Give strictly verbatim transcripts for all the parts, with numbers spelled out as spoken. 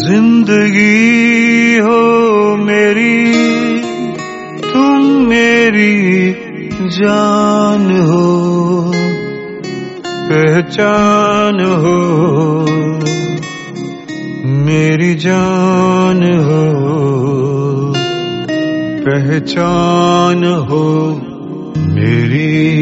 जिंदगी हो मेरी, तुम मेरी जान हो, पहचान हो, मेरी जान हो, पहचान हो मेरी।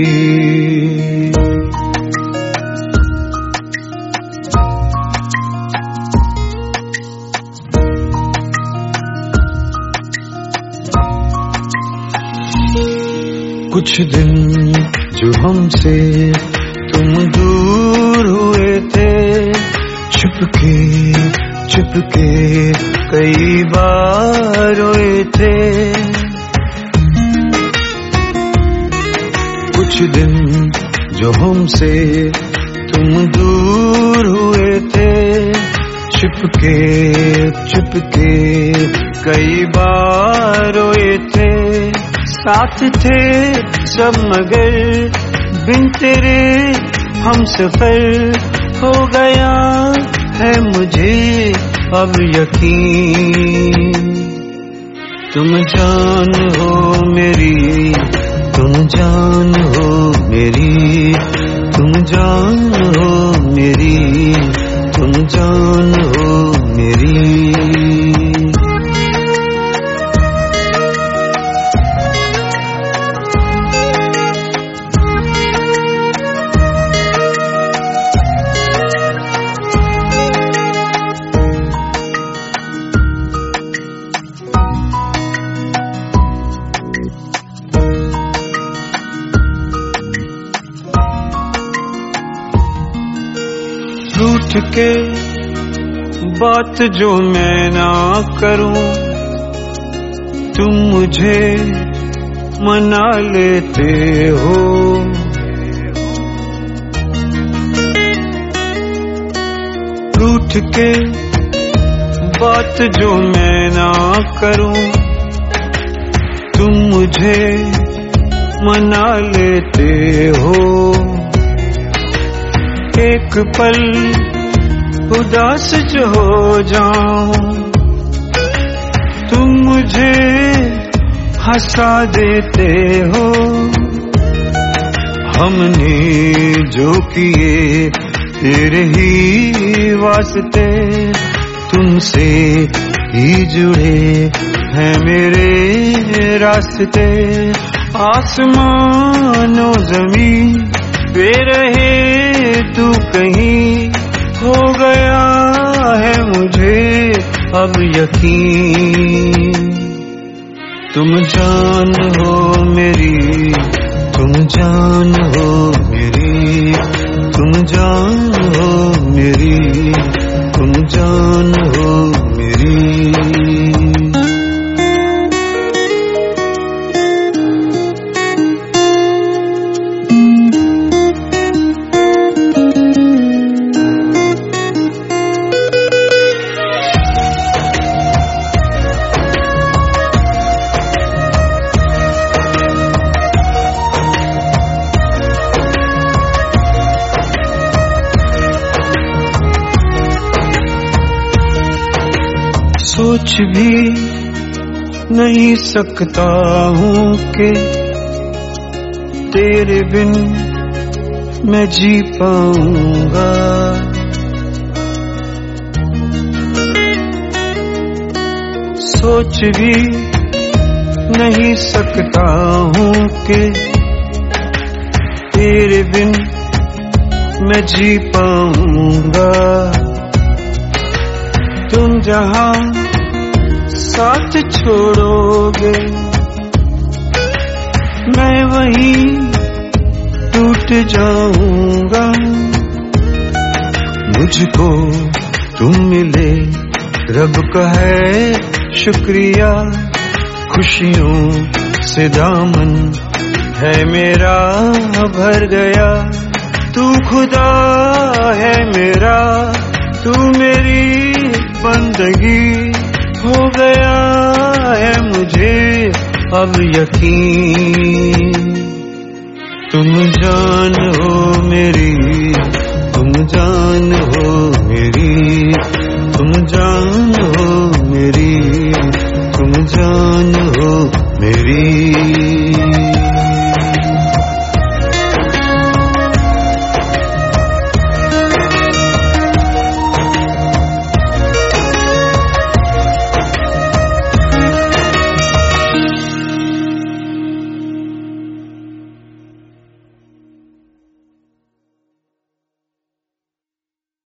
कुछ दिन जो हमसे तुम दूर हुए थे, छुपके छुपके कई बार रोए थे। कुछ दिन जो हमसे तुम दूर हुए थे, छुपके छुपके कई बार रोए थे। साथ थे सब मगर बिन तेरे हम सफर, हो गया है मुझे अब यकीन। तुम जान हो मेरी, तुम जान हो मेरी, तुम जान हो मेरी, तुम जान हो मेरी। रूठ के बात जो मैं ना करूं, तुम मुझे मना लेते हो। रूठ के बात जो मैं ना करूं, तुम मुझे मना लेते हो। एक पल उदास जो हो जाऊं, तुम मुझे हंसा देते हो। हमने जो किए तेरे ही वास्ते, तुमसे ही जुड़े हैं मेरे रास्ते। आसमानो ज़मीं पे रहे तू कहीं, हो गया है मुझे अब यकीन। तुम जान हो मेरी, तुम जान हो मेरी, तुम जान हो मेरी, तुम जान हो मेरी। सोच भी नहीं सकता हूँ कि तेरे बिन मैं जी पाऊंगा। सोच भी नहीं सकता हूँ कि तेरे बिन मैं जी पाऊंगा। तुम जहाँ साथ छोड़ोगे, मैं वहीं टूट जाऊंगा। मुझको तुम मिले रब का है शुक्रिया, खुशियों से दामन है मेरा भर गया। तू खुदा है मेरा, तू मेरी बंदगी, हो गया है मुझे अब यकीन। तुम जान हो मेरी, तुम जान हो